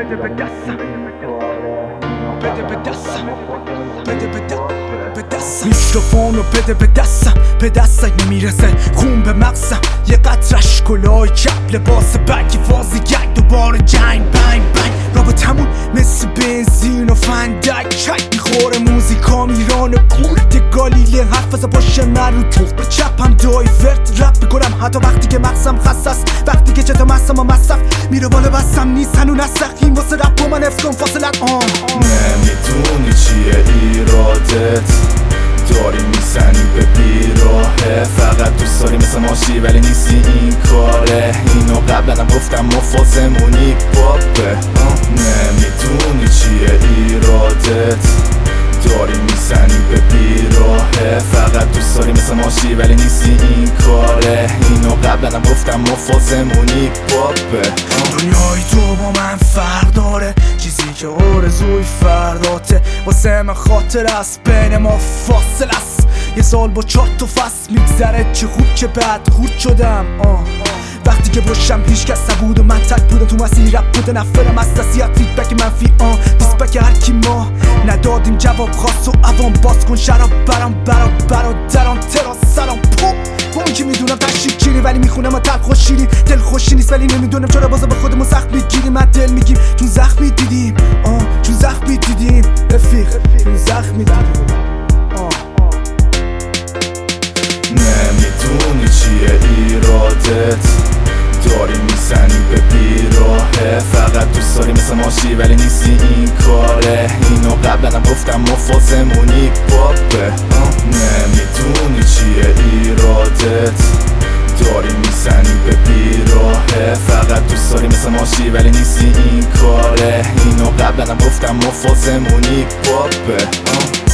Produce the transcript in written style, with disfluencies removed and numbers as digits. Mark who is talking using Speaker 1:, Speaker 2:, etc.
Speaker 1: بده به دستم، بده به دستم، بده به دستم. میکروفونو بده به دستم، به دستم نمیرسه خون به مغزم. یه قطرش کلاه چپ، لباس بکی فازی گنگ، دوباره جنگ بنگ بنگ. رابطمون مثل بنزین و فندک چک میخوره. موزیکام ایران کورد گالیله، حرف از پشت من رو توخ به چپم دایورت رپ میکنم حتی وقتی که مغزم خسته است. وقتی که چطور مستم و مصرف میره بالا بستم نیست هنو نسخیم واسه رپ با من حفظ کن فاصلت.
Speaker 2: نمیدونی چیه ایرادت، داری میزنی به بیراهه. فقط دوست داری مثل ماشی ولی نیستی این کاره. اینو قبلنم گفتم مفازمونی بابه. نمیدونی چیه ایرادت، داری میزنی به بیراهه. فقط دوست داری مثل ماشی ولی نیستی این کاره. اینو قبلنم گفتم مفازمونی بابه.
Speaker 1: دنیای تو با من فرق داره، چیزی که آرزوی فرداته. واسه من خاطر است بین ما فاصله است. یه سال با 4 تا فصل میگذره، چه خوب چه بد خورد شدم. وقتی که باشم هیچ کس نبود و من تک بودم تو مسیر رپ بوده. نفرم از تصیحت فیدبک منفی دیسبک هر کی ما ندادیم جواب خاص و عوام. باز کن شراب برادران ترا سلام پوم. اون که میدونم تشریف چیری ولی میخونم تلخ خوش شیرین. دل خوشی نیست ولی نمیدونم چرا بازا به خودمون سخت میگیریم. من دل میگیم چون زخمی دیدیم، چون زخمی دیدیم رفیق، چون زخمی دیدیم.
Speaker 2: نمیدونی چیه ایرادت، داری میزنی به بیراهه. فقط دوست داری مثل ماشی ولی نیستی این کاره. اینو قبلنم گفتم مفازمونی بابه. نمیدونی چیه ایرادت، داری میزنی به بیراهه. فقط دوست داری مثل ماشی ولی نیستی این کاره. اینو قبلنم گفتم مفازمونی بابه.